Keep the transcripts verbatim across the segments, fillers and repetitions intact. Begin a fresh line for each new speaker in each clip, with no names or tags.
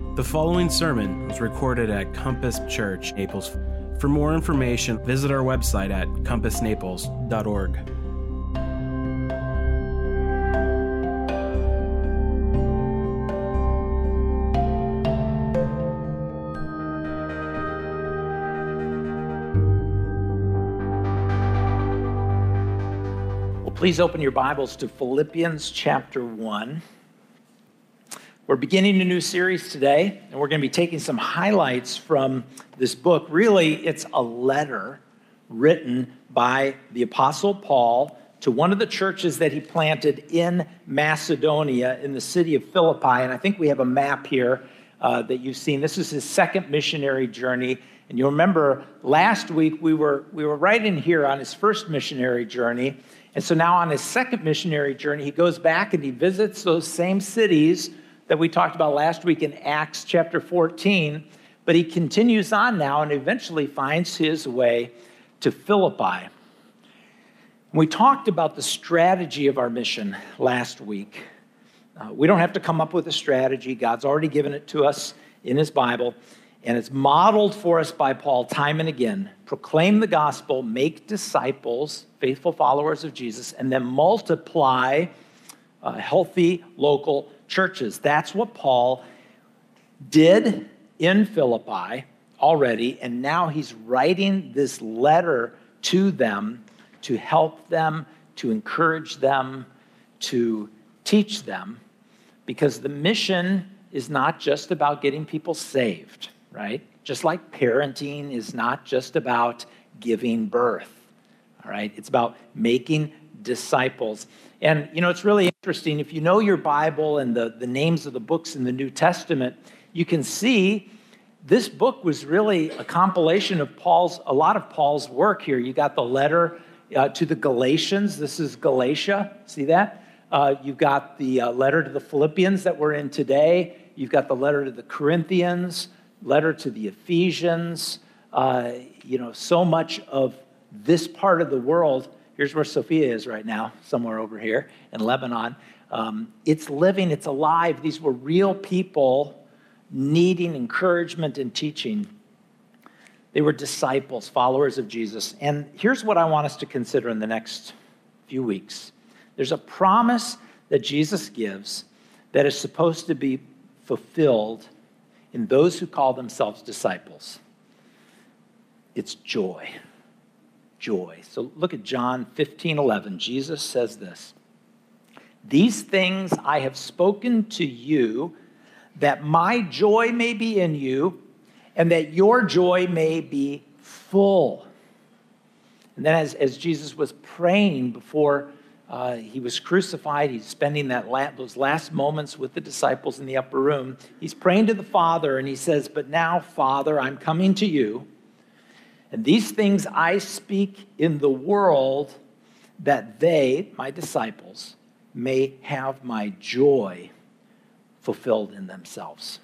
The following sermon was recorded at Compass Church, Naples. For more information, visit our website at compass naples dot org.
Well, please open your Bibles to Philippians chapter one. We're beginning a new series today, and we're going to be taking some highlights from this book. Really, it's a letter written by the Apostle Paul to one of the churches that he planted in Macedonia, in the city of Philippi. And I think we have a map here uh, that you've seen. This is his second missionary journey. And you'll remember last week we were, we were right in here on his first missionary journey. And so now on his second missionary journey, he goes back and he visits those same cities that we talked about last week in Acts chapter fourteen, but he continues on now and eventually finds his way to Philippi. We talked about the strategy of our mission last week. Uh, we don't have to come up with a strategy. God's already given it to us in his Bible, and it's modeled for us by Paul time and again. Proclaim the gospel, make disciples, faithful followers of Jesus, and then multiply uh, healthy local churches. That's what Paul did in Philippi already, and now he's writing this letter to them to help them, to encourage them, to teach them, because the mission is not just about getting people saved, right? Just like parenting is not just about giving birth, all right? It's about making disciples. And, you know, it's really interesting. If you know your Bible and the, the names of the books in the New Testament, you can see this book was really a compilation of Paul's, a lot of Paul's work here. You got the letter uh, to the Galatians. This is Galatia. See that? Uh, you've got the uh, letter to the Philippians that we're in today. You've got the letter to the Corinthians, letter to the Ephesians. Uh, you know, so much of this part of the world. Here's where Sophia is right now, somewhere over here in Lebanon. Um, it's living, it's alive. These were real people needing encouragement and teaching. They were disciples, followers of Jesus. And here's what I want us to consider in the next few weeks. There's a promise that Jesus gives that is supposed to be fulfilled in those who call themselves disciples. It's joy. Joy. So look at John fifteen eleven. Jesus says this, "These things I have spoken to you, that my joy may be in you, and that your joy may be full." And then as, as Jesus was praying before uh, he was crucified, he's spending that la- those last moments with the disciples in the upper room. He's praying to the Father, and he says, "But now, Father, I'm coming to you. And these things I speak in the world, that they, my disciples, may have my joy fulfilled in themselves."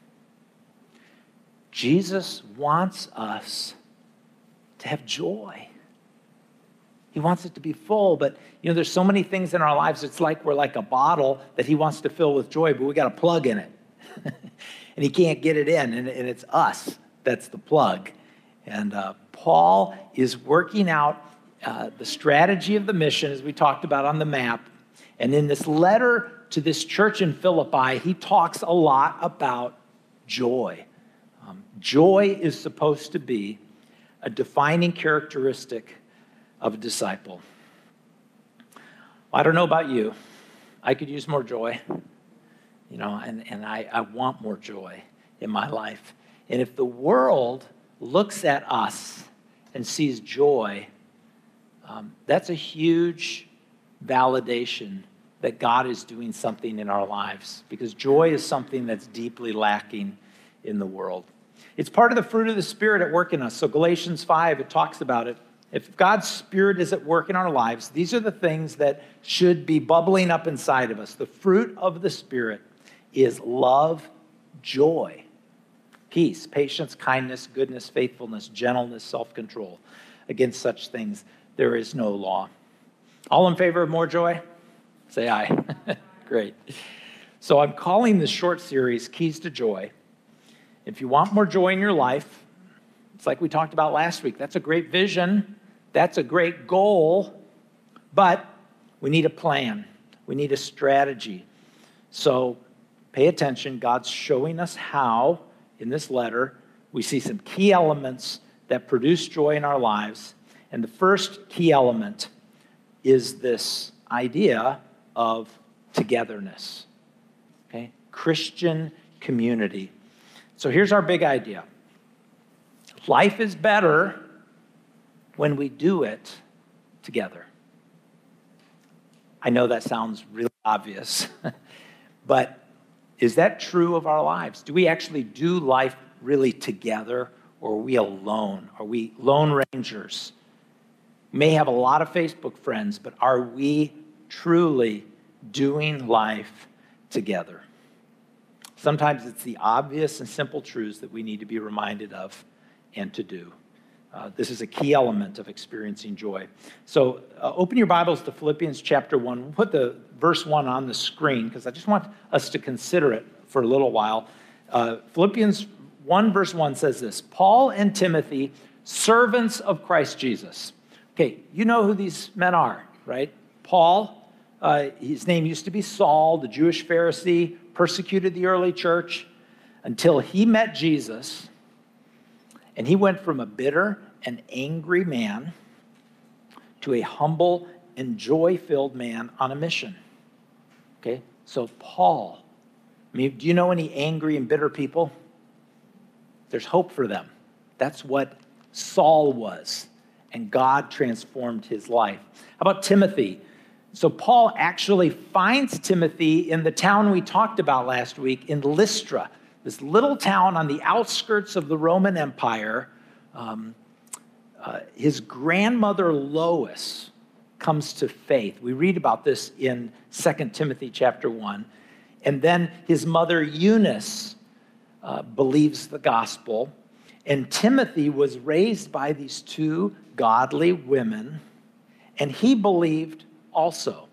Jesus wants us to have joy. He wants it to be full, but you know, there's so many things in our lives, it's like we're like a bottle that he wants to fill with joy, but we got a plug in it. And he can't get it in, and, and it's us that's the plug. And uh, Paul is working out uh, the strategy of the mission, as we talked about on the map. And in this letter to this church in Philippi, he talks a lot about joy. Um, joy is supposed to be a defining characteristic of a disciple. I don't know about you. I could use more joy, you know, and, and I, I want more joy in my life. And if the world looks at us and sees joy, um, that's a huge validation that God is doing something in our lives, because joy is something that's deeply lacking in the world. It's part of the fruit of the Spirit at work in us. So Galatians five, it talks about it. If God's Spirit is at work in our lives, these are the things that should be bubbling up inside of us. The fruit of the Spirit is love, joy, peace, patience, kindness, goodness, faithfulness, gentleness, self-control. Against such things, there is no law. All in favor of more joy? Say aye. Great. So I'm calling this short series Keys to Joy, If you want more joy in your life, it's like we talked about last week. That's a great vision. That's a great goal. But we need a plan. We need a strategy. So pay attention. God's showing us how in this letter. We see some key elements that produce joy in our lives. And the first key element is this idea of togetherness. Okay? Christian community. So here's our big idea. Life is better when we do it together. I know that sounds really obvious, but is that true of our lives? Do we actually do life really together, or are we alone? Are we lone rangers? We may have a lot of Facebook friends, but are we truly doing life together? Sometimes it's the obvious and simple truths that we need to be reminded of and to do. Uh, this is a key element of experiencing joy. So uh, open your Bibles to Philippians chapter one. We'll put the verse one on the screen because I just want us to consider it for a little while. Uh, Philippians one verse one says this, Paul and Timothy, servants of Christ Jesus. Okay, you know who these men are, right? Paul, uh, his name used to be Saul, the Jewish Pharisee, persecuted the early church until he met Jesus, and he went from a bitter and angry man to a humble and joy-filled man on a mission. Okay, so Paul, I mean, do you know any angry and bitter people? There's hope for them. That's what Saul was, and God transformed his life. How about Timothy? So Paul actually finds Timothy in the town we talked about last week, in Lystra, this little town on the outskirts of the Roman Empire. Um, uh, his grandmother Lois comes to faith. We read about this in Second Timothy chapter one. And then his mother Eunice uh, believes the gospel. And Timothy was raised by these two godly women, and he believed also.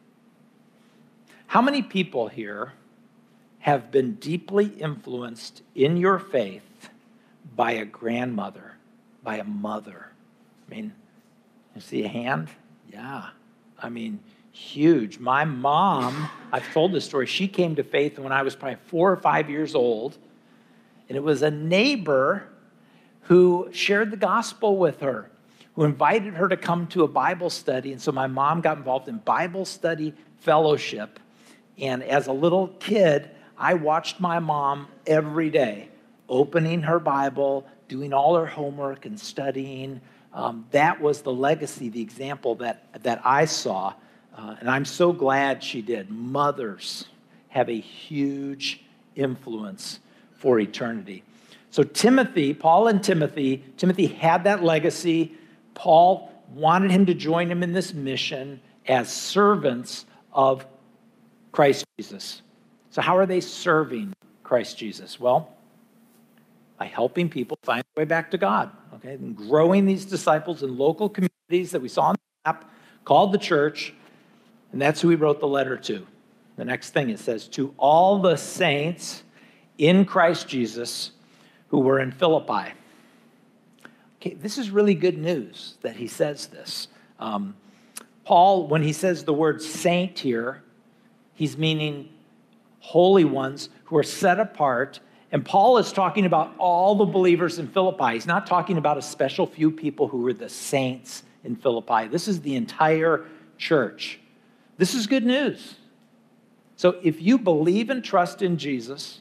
How many people here have been deeply influenced in your faith by a grandmother, by a mother? I mean, you see a hand? Yeah. I mean, huge. My mom, I've told this story, she came to faith when I was probably four or five years old, and it was a neighbor who shared the gospel with her, who invited her to come to a Bible study. And so my mom got involved in Bible study fellowship. And as a little kid, I watched my mom every day, opening her Bible, doing all her homework and studying. Um, that was the legacy, the example that, that I saw. Uh, and I'm so glad she did. Mothers have a huge influence for eternity. So Timothy, Paul and Timothy, Timothy had that legacy. Paul wanted him to join him in this mission as servants of Christ Jesus. So how are they serving Christ Jesus? Well, by helping people find their way back to God, okay? And growing these disciples in local communities that we saw on the map called the church, and that's who he wrote the letter to. The next thing it says, to all the saints in Christ Jesus who were in Philippi. Okay, this is really good news that he says this. Um, Paul, when he says the word saint here, he's meaning holy ones who are set apart. And Paul is talking about all the believers in Philippi. He's not talking about a special few people who were the saints in Philippi. This is the entire church. This is good news. So if you believe and trust in Jesus,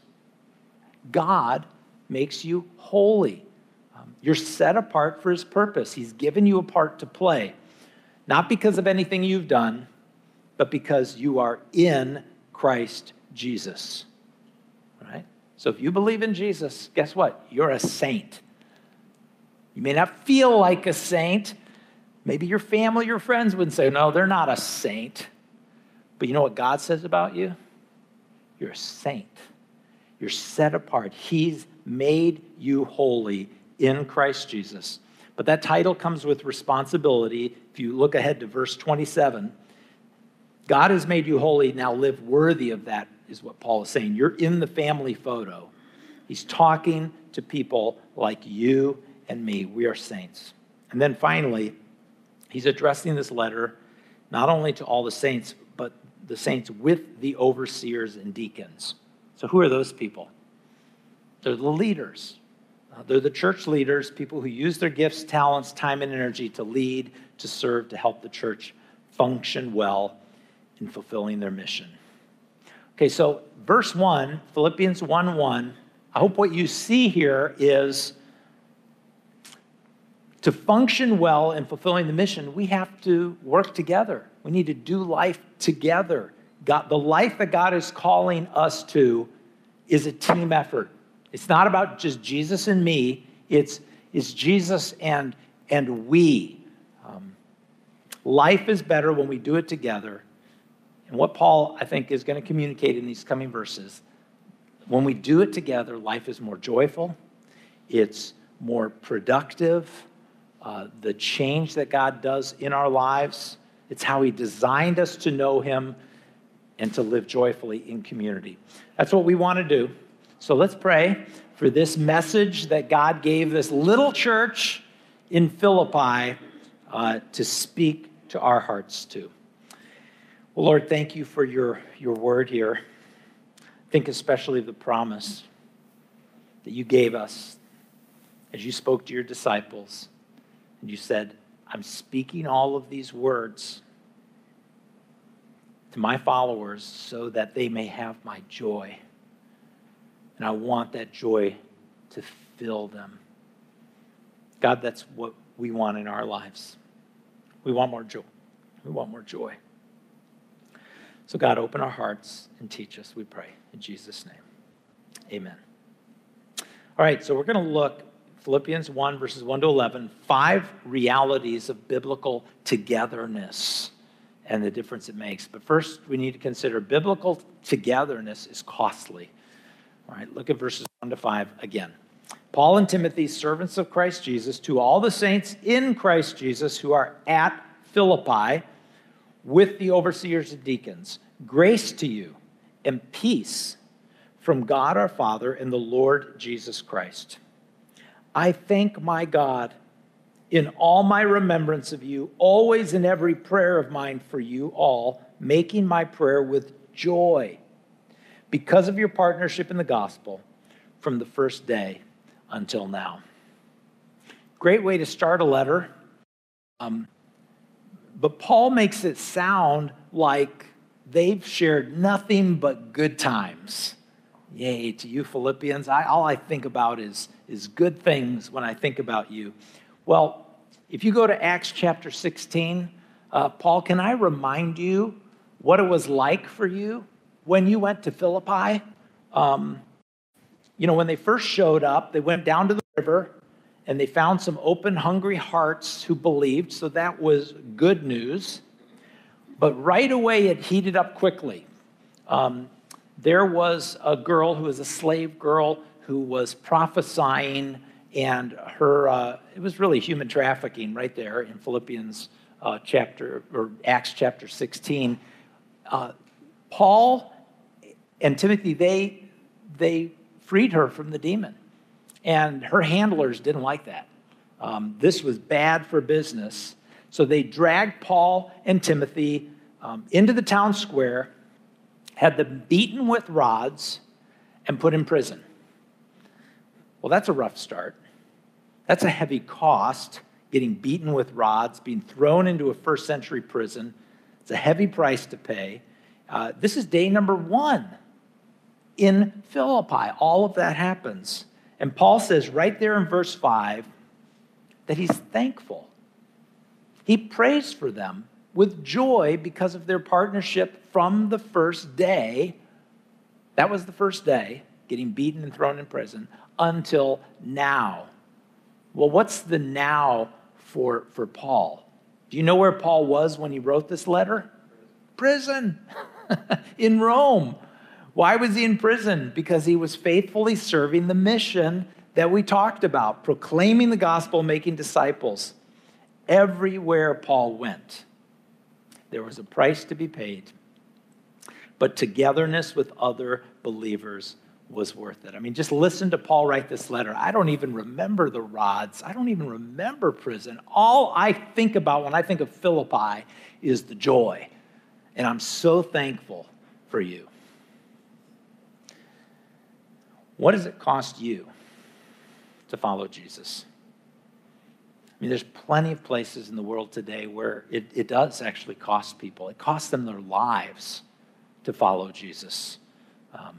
God makes you holy. Um, you're set apart for his purpose. He's given you a part to play, not because of anything you've done, but because you are in Christ Jesus. All right? So if you believe in Jesus, guess what? You're a saint. You may not feel like a saint. Maybe your family, your friends would say, no, they're not a saint. But you know what God says about you? You're a saint. You're set apart. He's made you holy in Christ Jesus. But that title comes with responsibility. If you look ahead to verse twenty-seven, God has made you holy, now live worthy of that, is what Paul is saying. You're in the family photo. He's talking to people like you and me. We are saints. And then finally, he's addressing this letter not only to all the saints, but the saints with the overseers and deacons. So who are those people? They're the leaders. Uh, they're the church leaders, people who use their gifts, talents, time, and energy to lead, to serve, to help the church function well in fulfilling their mission. Okay, so verse one, Philippians one one, I hope what you see here is to function well in fulfilling the mission, we have to work together. We need to do life together. God, the life that God is calling us to is a team effort. It's not about just Jesus and me. It's, it's Jesus and, and we. Um, life is better when we do it together. And what Paul, I think, is going to communicate in these coming verses, when we do it together, life is more joyful. It's more productive. Uh, the change that God does in our lives, it's how he designed us to know him and to live joyfully in community. That's what we want to do. So let's pray for this message that God gave this little church in Philippi uh, to speak to our hearts too. Well, Lord, thank you for your, your word here. Think especially of the promise that you gave us as you spoke to your disciples. And you said, I'm speaking all of these words to my followers so that they may have my joy. And I want that joy to fill them. God, that's what we want in our lives. We want more joy. We want more joy. So God, open our hearts and teach us, we pray. In Jesus' name, amen. All right, so we're going to look Philippians one, verses one to eleven, five realities of biblical togetherness and the difference it makes. But first, we need to consider biblical togetherness is costly. All right, look at verses one to five again. Paul and Timothy, servants of Christ Jesus, to all the saints in Christ Jesus who are at Philippi with the overseers and deacons, grace to you and peace from God our Father and the Lord Jesus Christ. I thank my God in all my remembrance of you, always in every prayer of mine for you all, making my prayer with joy because of your partnership in the gospel from the first day until now. Great way to start a letter. Um, but Paul makes it sound like they've shared nothing but good times. Yay, to you Philippians, I, all I think about is, is good things when I think about you. Well, if you go to Acts chapter sixteen, uh, Paul, can I remind you what it was like for you when you went to Philippi? Um, you know, when they first showed up, they went down to the river and they found some open, hungry hearts who believed, so that was good news. But right away, it heated up quickly. Um, there was a girl who was a slave girl who was prophesying, and her uh, it was really human trafficking right there in Philippians uh, chapter, or Acts chapter sixteen. Uh, Paul and Timothy, they, they freed her from the demon. And her handlers didn't like that. Um, this was bad for business. So they dragged Paul and Timothy um, into the town square, had them beaten with rods, and put in prison. Well, that's a rough start. That's a heavy cost, getting beaten with rods, being thrown into a first century prison. It's a heavy price to pay. Uh, this is day number one in Philippi. All of that happens. And Paul says right there in verse five that he's thankful. He prays for them with joy because of their partnership from the first day. That was the first day, getting beaten and thrown in prison, until now. Well, what's the now for, for Paul? Do you know where Paul was when he wrote this letter? Prison. In Rome. Why was he in prison? Because he was faithfully serving the mission that we talked about, proclaiming the gospel, making disciples. Everywhere Paul went, there was a price to be paid. But togetherness with other believers was worth it. I mean, just listen to Paul write this letter. I don't even remember the rods. I don't even remember prison. All I think about when I think of Philippi is the joy. And I'm so thankful for you. What does it cost you to follow Jesus? I mean, there's plenty of places in the world today where it, it does actually cost people. It costs them their lives to follow Jesus. Um,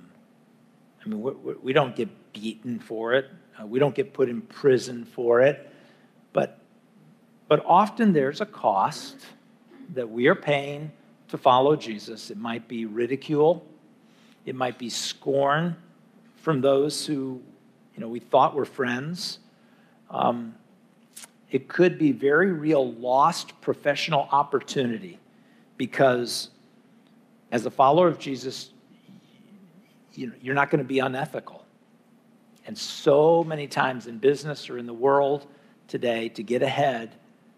I mean, we, we don't get beaten for it. Uh, we don't get put in prison for it. But, but often there's a cost that we are paying to follow Jesus. It might be ridicule. It might be scorn from those who, you know, we thought were friends. Um, it could be very real lost professional opportunity because as a follower of Jesus, you know, you're not going to be unethical. And so many times in business or in the world today, to get ahead,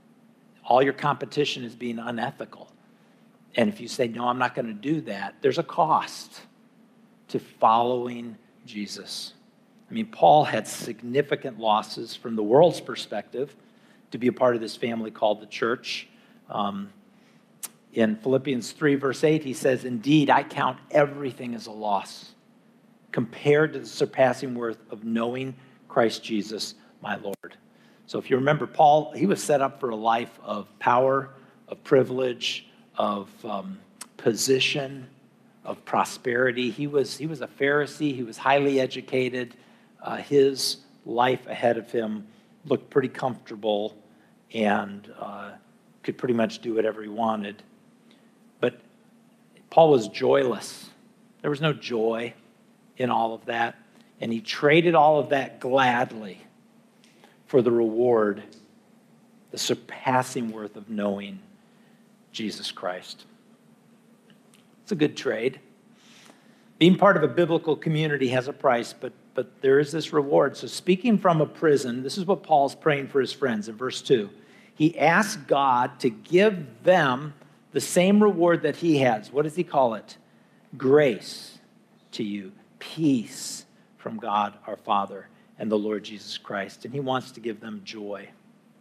all your competition is being unethical. And if you say, no, I'm not going to do that, there's a cost to following Jesus. I mean, Paul had significant losses from the world's perspective to be a part of this family called the church. Um, in Philippians three, verse eight, he says, indeed, I count everything as a loss compared to the surpassing worth of knowing Christ Jesus, my Lord. So if you remember, Paul, he was set up for a life of power, of privilege, of um, position, of prosperity. He was, he was a Pharisee. He was highly educated. Uh, his life ahead of him looked pretty comfortable and uh, could pretty much do whatever he wanted. But Paul was joyless. There was no joy in all of that. And he traded all of that gladly for the reward, the surpassing worth of knowing Jesus Christ. It's a good trade. Being part of a biblical community has a price, but, but there is this reward. So speaking from a prison, this is what Paul's praying for his friends in verse two. He asked God to give them the same reward that he has. What does he call it? Grace to you. Peace from God our Father and the Lord Jesus Christ. And he wants to give them joy.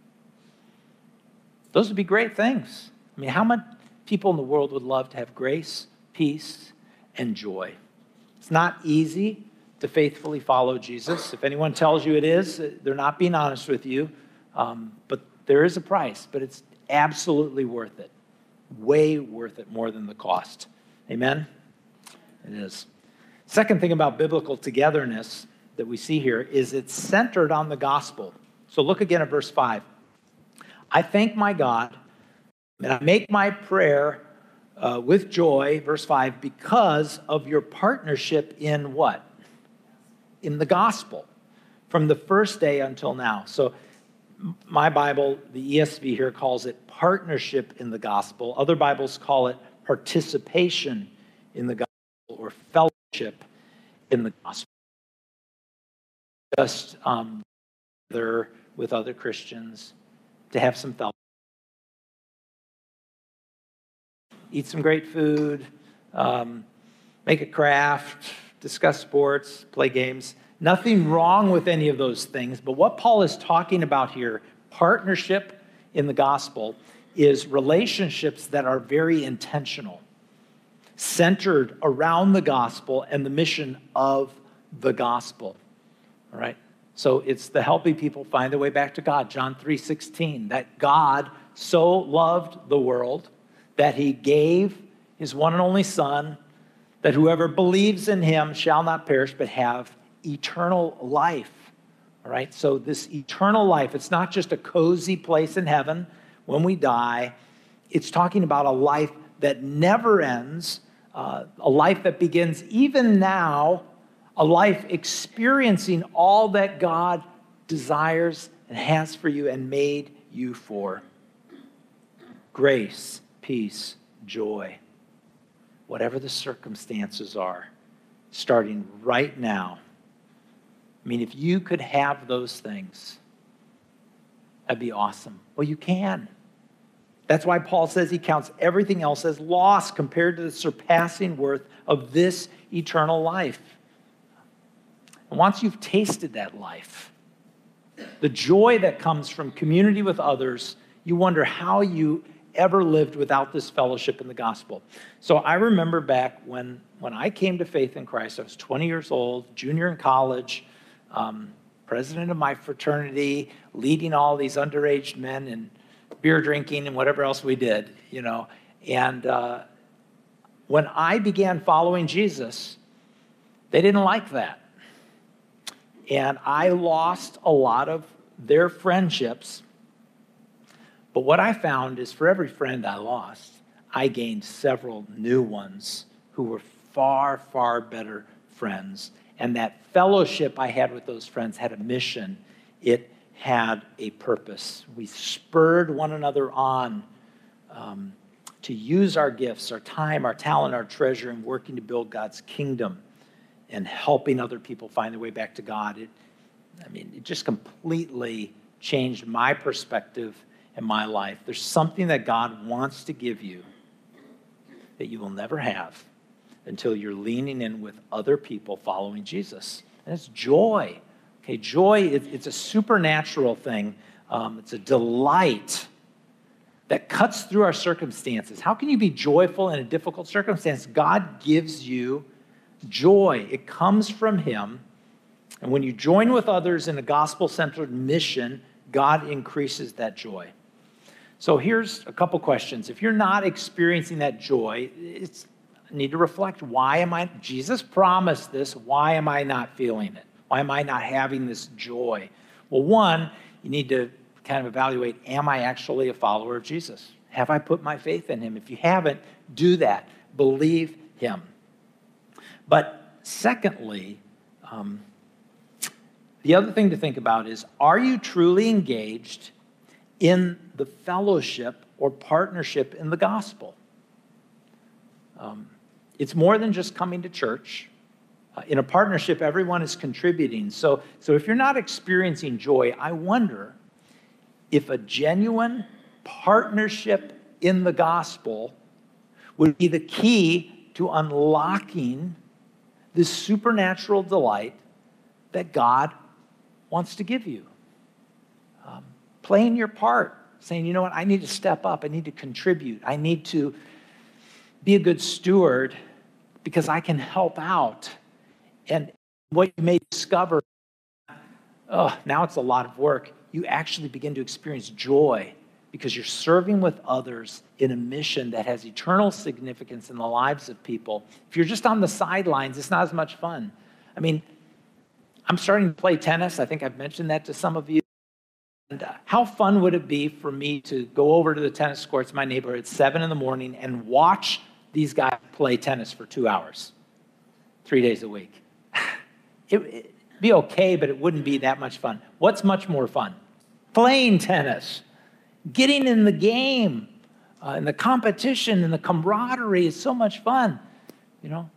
Those would be great things. I mean, how many people in the world would love to have grace, peace, and joy? It's not easy to faithfully follow Jesus. If anyone tells you it is, they're not being honest with you. Um, but there is a price, but it's absolutely worth it. Way worth it, more than the cost. Amen? It is. Second thing about biblical togetherness that we see here is it's centered on the gospel. So look again at verse five. I thank my God, and I make my prayer uh, with joy, verse five, because of your partnership in what? In the gospel, from the first day until now. So my Bible, the E S V here, calls it partnership in the gospel. Other Bibles call it participation in the gospel or fellowship in the gospel. Just um, together with other Christians to have some fellowship. Eat some great food, um, make a craft, discuss sports, play games. Nothing wrong with any of those things, but what Paul is talking about here, partnership in the gospel, is relationships that are very intentional, centered around the gospel and the mission of the gospel. All right? So it's the helping people find their way back to God. John three sixteen, that God so loved the world that he gave his one and only Son, that whoever believes in him shall not perish but have eternal life. All right? So this eternal life, it's not just a cozy place in heaven when we die. It's talking about a life that never ends, uh, a life that begins even now, a life experiencing all that God desires and has for you and made you for. Grace, peace, joy, whatever the circumstances are, starting right now. I mean, if you could have those things, that'd be awesome. Well, you can. That's why Paul says he counts everything else as loss compared to the surpassing worth of this eternal life. And once you've tasted that life, the joy that comes from community with others, you wonder how you ever lived without this fellowship in the gospel. So I remember back when, when I came to faith in Christ, I was twenty years old, junior in college, um, president of my fraternity, leading all these underage men and beer drinking and whatever else we did, you know. And uh, when I began following Jesus, they didn't like that. And I lost a lot of their friendships. But what I found is for every friend I lost, I gained several new ones who were far, far better friends. And that fellowship I had with those friends had a mission. It had a purpose. We spurred one another on um, to use our gifts, our time, our talent, our treasure in working to build God's kingdom and helping other people find their way back to God. It, I mean, it just completely changed my perspective in my life. There's something that God wants to give you that you will never have until you're leaning in with other people following Jesus. And it's joy. Okay, joy, it, it's a supernatural thing. Um, it's a delight that cuts through our circumstances. How can you be joyful in a difficult circumstance? God gives you joy. It comes from him. And when you join with others in a gospel-centered mission, God increases that joy. So here's a couple questions. If you're not experiencing that joy, it's I need to reflect. Why am I, Jesus promised this, why am I not feeling it? Why am I not having this joy? Well, one, you need to kind of evaluate, am I actually a follower of Jesus? Have I put my faith in him? If you haven't, do that. Believe him. But secondly, um, the other thing to think about is, are you truly engaged in the fellowship or partnership in the gospel? Um, it's more than just coming to church. Uh, in a partnership, everyone is contributing. So, so if you're not experiencing joy, I wonder if a genuine partnership in the gospel would be the key to unlocking this supernatural delight that God wants to give you. Um, playing your part, saying, you know what, I need to step up, I need to contribute, I need to be a good steward because I can help out. And what you may discover, oh, now it's a lot of work. You actually begin to experience joy because you're serving with others in a mission that has eternal significance in the lives of people. If you're just on the sidelines, it's not as much fun. I mean, I'm starting to play tennis. I think I've mentioned that to some of you. And uh, how fun would it be for me to go over to the tennis courts in my neighborhood at seven in the morning and watch these guys play tennis for two hours, three days a week? It would be okay, but it wouldn't be that much fun. What's much more fun? Playing tennis, getting in the game, uh, and the competition and the camaraderie is so much fun, you know?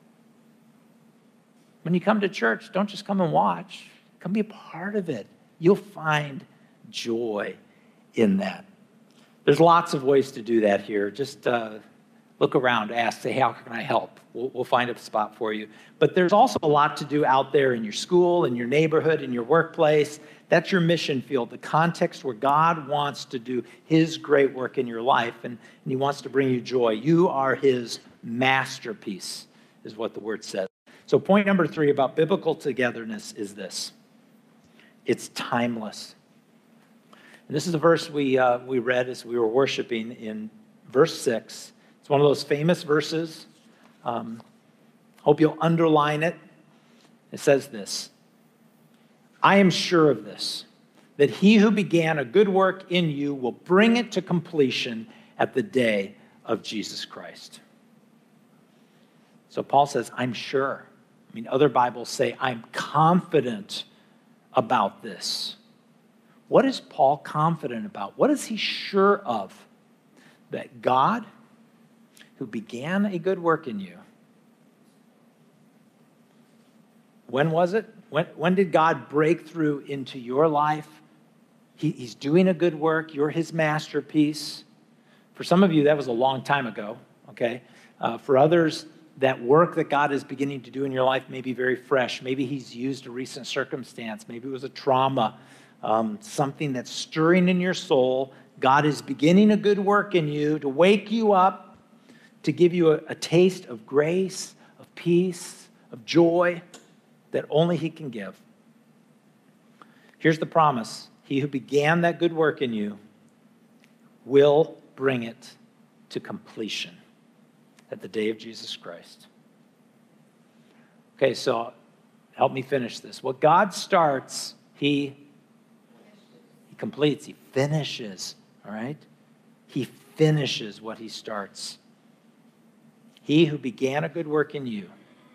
When you come to church, don't just come and watch. Come be a part of it. You'll find joy in that. There's lots of ways to do that here. Just uh, look around, ask, say, how can I help? We'll, we'll find a spot for you. But there's also a lot to do out there in your school, in your neighborhood, in your workplace. That's your mission field, the context where God wants to do his great work in your life, and, and he wants to bring you joy. You are his masterpiece, is what the word says. So point number three about biblical togetherness is this. It's timeless. And this is a verse we uh, we read as we were worshiping in verse six. It's one of those famous verses. Um, hope you'll underline it. It says this: I am sure of this, that he who began a good work in you will bring it to completion at the day of Jesus Christ. So Paul says, I'm sure. I mean, other Bibles say, I'm confident about this. What is Paul confident about? What is he sure of? That God, who began a good work in you, when was it? When, when did God break through into your life? He, he's doing a good work. You're his masterpiece. For some of you, that was a long time ago, okay? Uh, for others, that work that God is beginning to do in your life may be very fresh. Maybe he's used a recent circumstance. Maybe it was a trauma, um, something that's stirring in your soul. God is beginning a good work in you to wake you up, to give you a, a taste of grace, of peace, of joy that only he can give. Here's the promise. He who began that good work in you will bring it to completion at the day of Jesus Christ. Okay, so help me finish this. What God starts, he, he completes, he finishes, all right? He finishes what he starts. He who began a good work in you,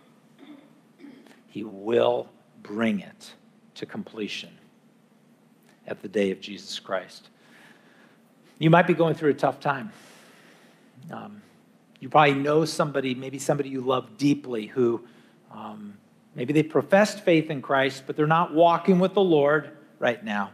he will bring it to completion at the day of Jesus Christ. You might be going through a tough time. Um, you probably know somebody, maybe somebody you love deeply, who um, maybe they professed faith in Christ, but they're not walking with the Lord right now.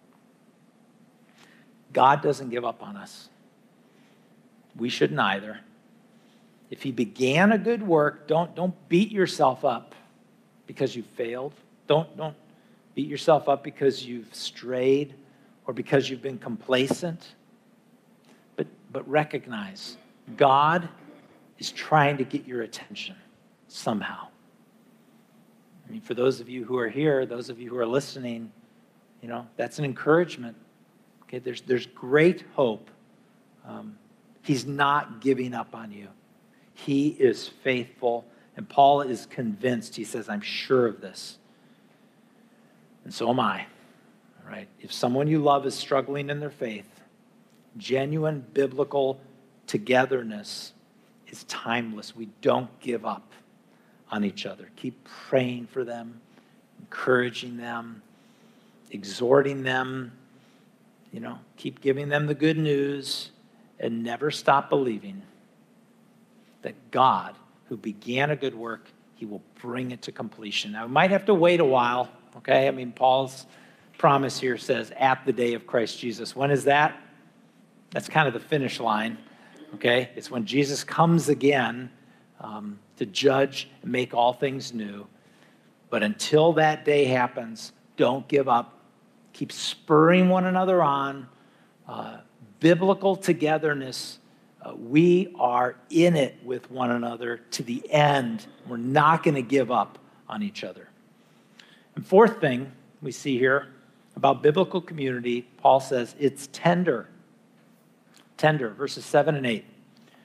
God doesn't give up on us. We shouldn't either. If he began a good work, don't, don't beat yourself up because you failed. Don't, don't beat yourself up because you've strayed or because you've been complacent. But, but recognize God is trying to get your attention somehow. I mean, for those of you who are here, those of you who are listening, you know, that's an encouragement. Okay, there's, there's great hope. Um, he's not giving up on you. He is faithful, and Paul is convinced. He says, I'm sure of this. And so am I. All right. If someone you love is struggling in their faith, genuine biblical togetherness is timeless. We don't give up on each other. Keep praying for them, encouraging them, exhorting them. You know, keep giving them the good news, and never stop believing that God, who began a good work, he will bring it to completion. Now, we might have to wait a while, okay? I mean, Paul's promise here says, at the day of Christ Jesus. When is that? That's kind of the finish line, okay? It's when Jesus comes again um, to judge and make all things new. But until that day happens, don't give up. Keep spurring one another on. Uh, biblical togetherness. Uh, we are in it with one another to the end. We're not going to give up on each other. And fourth thing we see here about biblical community, Paul says it's tender. Tender, verses seven and eight.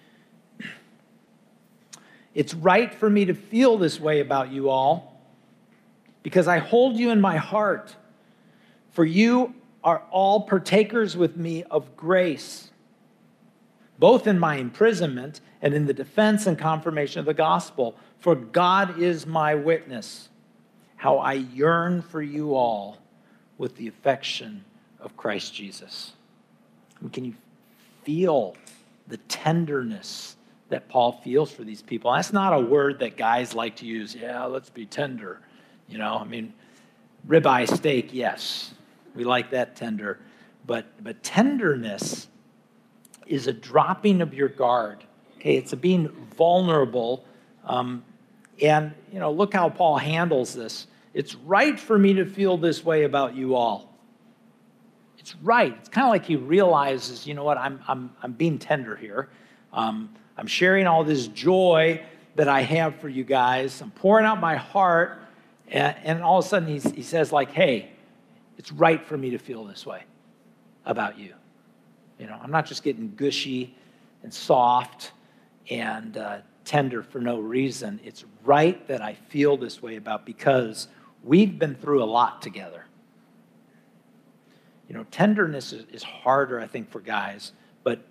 It's right for me to feel this way about you all because I hold you in my heart, for you are all partakers with me of grace, both in my imprisonment and in the defense and confirmation of the gospel. For God is my witness, how I yearn for you all with the affection of Christ Jesus. I mean, can you feel the tenderness that Paul feels for these people? That's not a word that guys like to use. Yeah, let's be tender. You know, I mean, ribeye steak, yes. We like that tender. But, but tenderness is a dropping of your guard. Okay, it's a being vulnerable. Um, and, you know, look how Paul handles this. It's right for me to feel this way about you all. It's right. It's kind of like he realizes, you know what, I'm, I'm, I'm being tender here. Um, I'm sharing all this joy that I have for you guys. I'm pouring out my heart. And, and all of a sudden he's, he says like, hey, it's right for me to feel this way about you. You know, I'm not just getting gushy and soft and uh, tender for no reason. It's right that I feel this way about because we've been through a lot together. You know, tenderness is, is harder, I think, for guys, but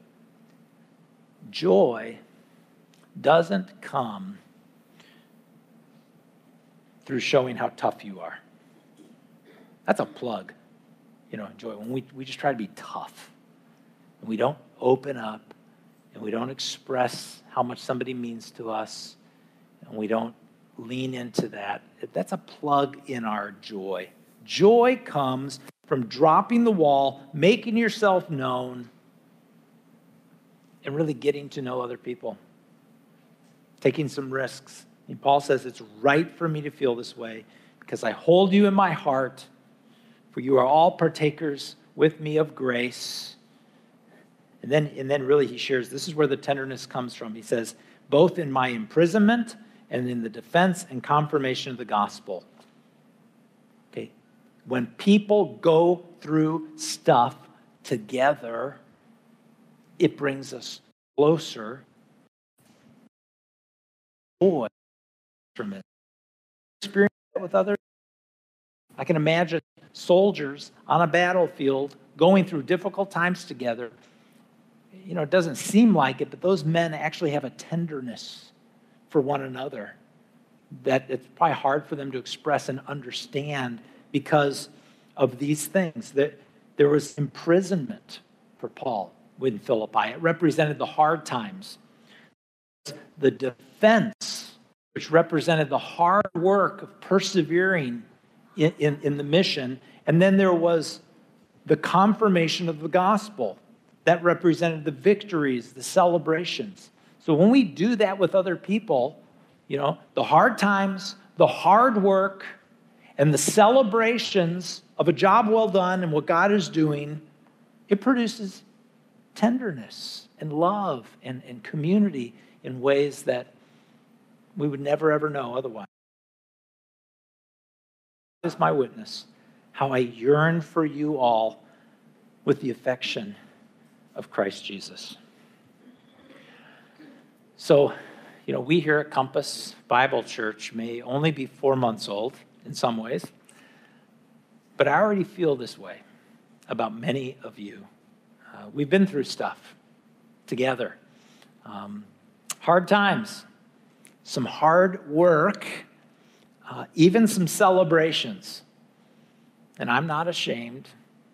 joy doesn't come through showing how tough you are. That's a plug, you know, joy. When we, we just try to be tough, and we don't open up, and we don't express how much somebody means to us, and we don't lean into that, that's a plug in our joy. Joy comes from dropping the wall, making yourself known, and really getting to know other people. taking some risks. And Paul says, it's right for me to feel this way because I hold you in my heart, for you are all partakers with me of grace. And then, and then really he shares, this is where the tenderness comes from. He says, both in my imprisonment and in the defense and confirmation of the gospel. Okay, when people go through stuff together, it brings us closer. Boy, from it. Experience that with others. I can imagine soldiers on a battlefield going through difficult times together. You know, it doesn't seem like it, but those men actually have a tenderness for one another that it's probably hard for them to express and understand because of these things. That there was imprisonment for Paul in Philippi. It represented the hard times. The defense, which represented the hard work of persevering in, in, in the mission. And then there was the confirmation of the gospel. That represented the victories, the celebrations. So when we do that with other people, you know, the hard times, the hard work, and the celebrations of a job well done and what God is doing, it produces tenderness and love and, and community in ways that we would never, ever know otherwise. This is my witness, how I yearn for you all with the affection of Christ Jesus. So, you know, we here at Compass Bible Church may only be four months old in some ways, but I already feel this way about many of you. Uh, we've been through stuff together. Um, hard times, some hard work, uh, even some celebrations. And I'm not ashamed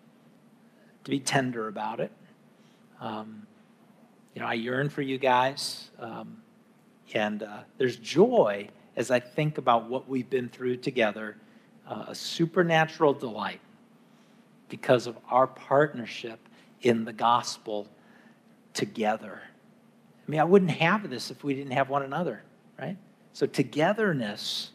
to be tender about it. Um, you know, I yearn for you guys, um, and uh, there's joy as I think about what we've been through together, uh, a supernatural delight because of our partnership in the gospel together. I mean, I wouldn't have this if we didn't have one another, right? So togetherness,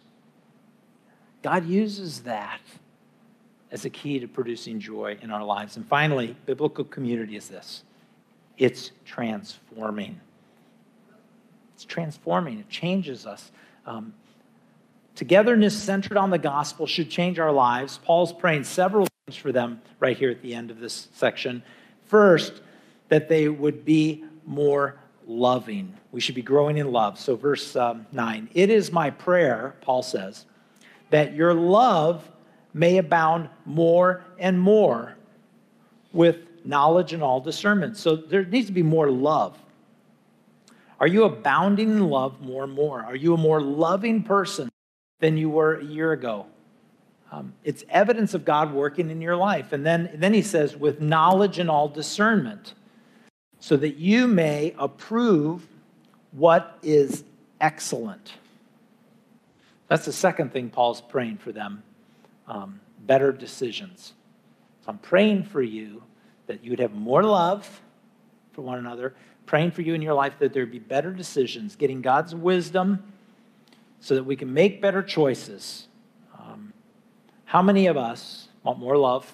God uses that as a key to producing joy in our lives. And finally, biblical community is this. It's transforming. It's transforming. It changes us. Um, togetherness centered on the gospel should change our lives. Paul's praying several things for them right here at the end of this section. First, that they would be more loving. We should be growing in love. So verse um, nine, it is my prayer, Paul says, that your love may abound more and more with knowledge and all discernment. So there needs to be more love. Are you abounding in love more and more? Are you a more loving person than you were a year ago? Um, it's evidence of God working in your life. And then, then he says, with knowledge and all discernment, so that you may approve what is excellent. That's the second thing Paul's praying for them, um, better decisions. So I'm praying for you that you would have more love for one another, praying for you in your life that there would be better decisions, getting God's wisdom so that we can make better choices. Um, how many of us want more love?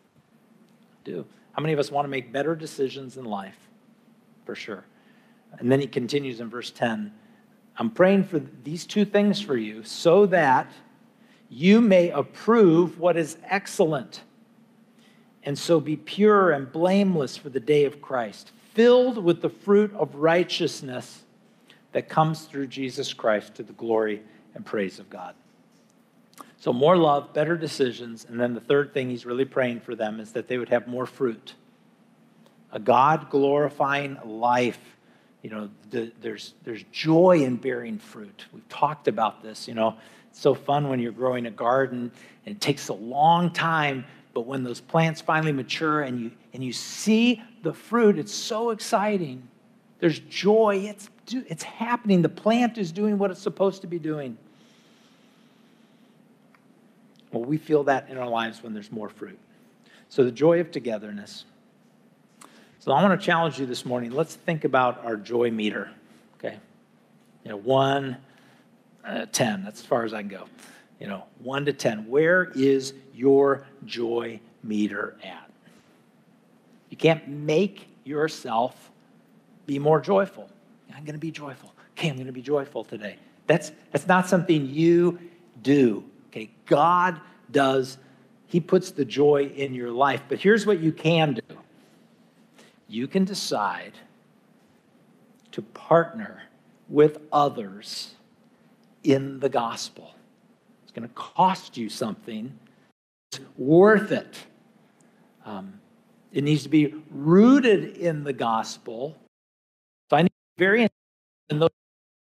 Do. How many of us want to make better decisions in life? For sure. And then he continues in verse ten, I'm praying for these two things for you so that you may approve what is excellent, and so be pure and blameless for the day of Christ, filled with the fruit of righteousness that comes through Jesus Christ to the glory and praise of God. So more love, better decisions, and then the third thing he's really praying for them is that they would have more fruit. A God-glorifying life. You know, the, there's there's joy in bearing fruit. We've talked about this, you know. It's so fun when you're growing a garden, and it takes a long time, but when those plants finally mature and you and you see the fruit, it's so exciting. There's joy. It's, it's happening. The plant is doing what it's supposed to be doing. Well, we feel that in our lives when there's more fruit. So the joy of togetherness. So I want to challenge you this morning. Let's think about our joy meter, okay? You know, one, uh, ten. That's as far as I can go. You know, one to ten. Where is your joy meter at? You can't make yourself be more joyful. I'm going to be joyful. Okay, I'm going to be joyful today. That's that's not something you do. Okay, God does. He puts the joy in your life. But here's what you can do. You can decide to partner with others in the gospel. It's going to cost you something. It's worth it. Um, it needs to be rooted in the gospel. So I need to be very in those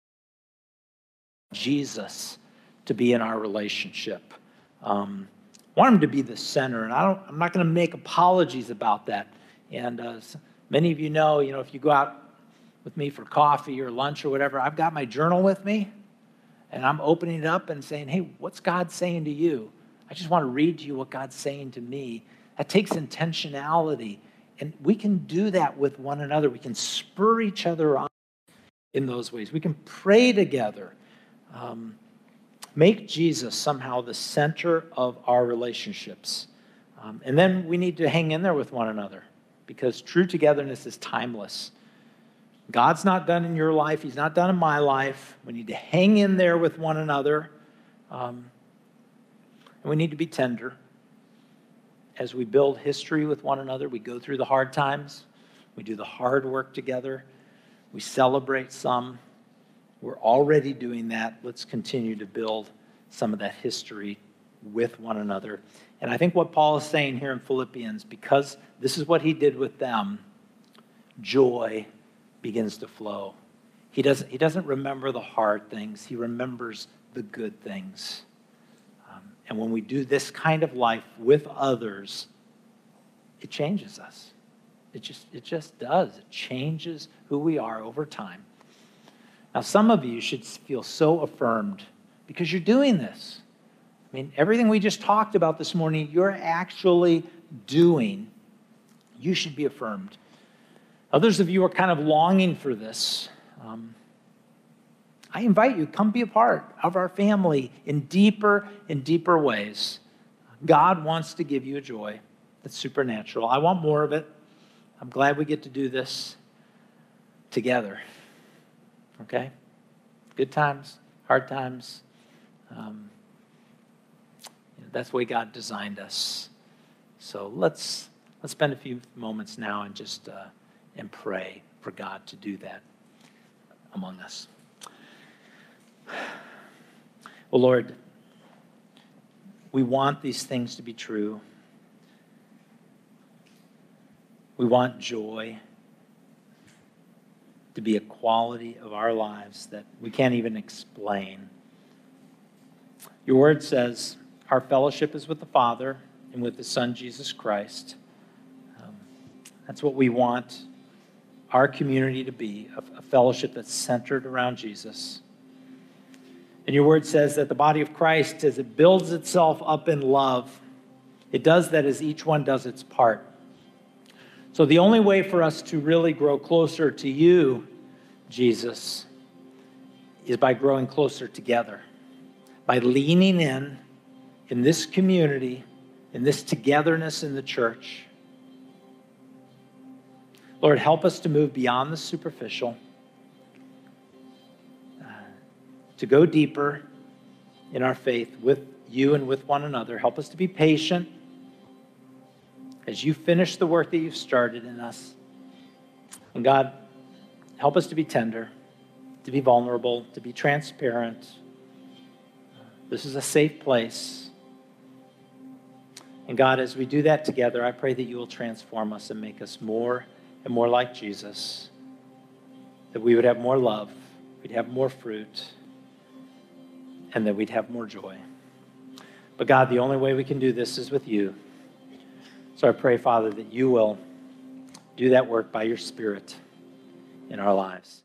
Jesus to be in our relationship. Um, I want him to be the center, and I don't. I'm not going to make apologies about that. And uh, many of you know, you know, if you go out with me for coffee or lunch or whatever, I've got my journal with me, and I'm opening it up and saying, hey, what's God saying to you? I just want to read to you what God's saying to me. That takes intentionality, and we can do that with one another. We can spur each other on in those ways. We can pray together. Um, make Jesus somehow the center of our relationships. Um, and then we need to hang in there with one another, because true togetherness is timeless. God's not done in your life. He's not done in my life. We need to hang in there with one another. Um, and we need to be tender. As we build history with one another, we go through the hard times. We do the hard work together. We celebrate some. We're already doing that. Let's continue to build some of that history with one another. And I think what Paul is saying here in Philippians, because this is what he did with them, joy begins to flow. He doesn't, he doesn't remember the hard things. He remembers the good things. Um, and when we do this kind of life with others, it changes us. It just, it just does. It changes who we are over time. Now, some of you should feel so affirmed because you're doing this. I mean, everything we just talked about this morning, you're actually doing. You should be affirmed. Others of you are kind of longing for this. Um, I invite you, come be a part of our family in deeper and deeper ways. God wants to give you a joy that's supernatural. I want more of it. I'm glad we get to do this together. Okay? Good times, hard times. Um, you know, that's the way God designed us. So let's let's spend a few moments now and just uh, and pray for God to do that among us. Well, Lord, we want these things to be true. We want joy to be a quality of our lives that we can't even explain. Your word says our fellowship is with the Father and with the Son, Jesus Christ. Um, that's what we want our community to be, a, a fellowship that's centered around Jesus. And your word says that the body of Christ, as it builds itself up in love, it does that as each one does its part. So the only way for us to really grow closer to you, Jesus, is by growing closer together, by leaning in, in this community, in this togetherness in the church. Lord, help us to move beyond the superficial, uh, to go deeper in our faith with you and with one another. Help us to be patient as you finish the work that you've started in us. And God, help us to be tender, to be vulnerable, to be transparent. This is a safe place. And God, as we do that together, I pray that you will transform us and make us more and more like Jesus, that we would have more love, we'd have more fruit, and that we'd have more joy. But God, the only way we can do this is with you. So I pray, Father, that you will do that work by your Spirit in our lives.